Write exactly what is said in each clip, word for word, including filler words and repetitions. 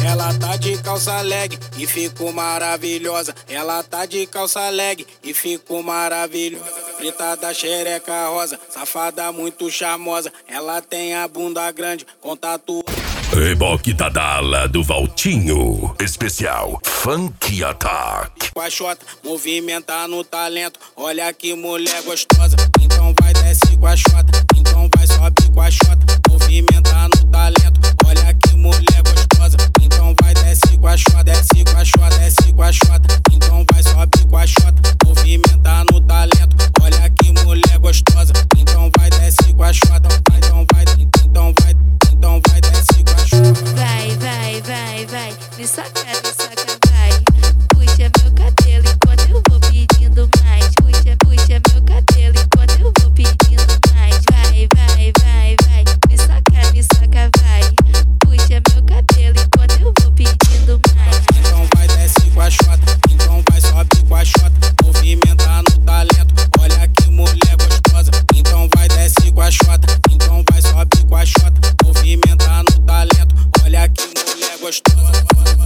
Ela tá de calça leg e ficou maravilhosa. Ela tá de calça leg e ficou maravilhosa. Preta da xereca rosa, safada muito charmosa. Ela tem a bunda grande com tatuagem. Reboque da Dala do Valtinho. Especial Funk Attack. Com a xota, movimenta no talento. Olha que mulher gostosa. Então vai desce com a xota. Então vai sobe com a xota. Movimenta no talento. Olha que mulher gostosa. Então vai desce com a xota. Desce com a xota, desce com a xota. Então vai sobe com a xota. Movimenta no talento. Olha que mulher gostosa. Então vai desce com a xota. Então vai, então vai, então vai desce com a xota. Vai, vai, vai, vai, me saca, me saca, vai. Puxa meu cabelo enquanto eu vou pedindo mais. Puxa, puxa meu cabelo enquanto eu vou pedindo mais. Vai, vai, vai, vai, me saca, me saca, vai. Puxa meu cabelo enquanto eu vou pedindo mais. Então vai desce com a xota, então vai sobe com a xota. Movimenta no talento, olha que mulher gostosa. Então vai desce com a xota, então vai sobe com a xota. Movimenta no talento, olha que mulher gostosa.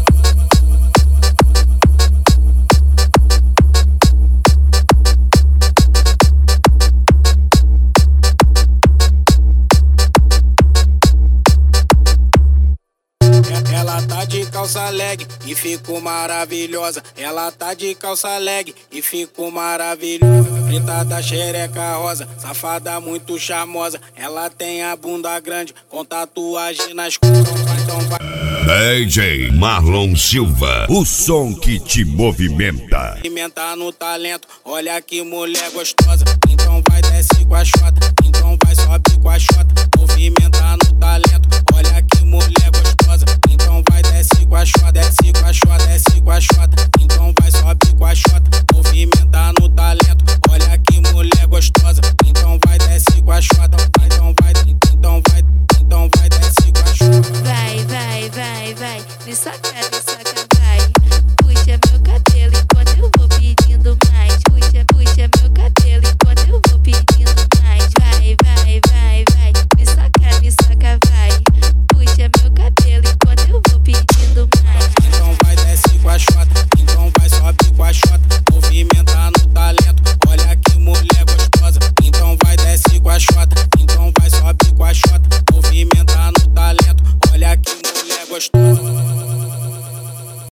Ela tá de calça leg e ficou maravilhosa. Ela tá de calça leg e ficou maravilhosa. Preta da xereca rosa, safada muito charmosa. Ela tem a bunda grande com tatuagem nas costas. Então vai. D J Marlon Silva, o som que te movimenta. Movimenta no talento, olha que mulher gostosa. Então vai desce com a xota, então vai sobe com a xota. Movimenta no talento.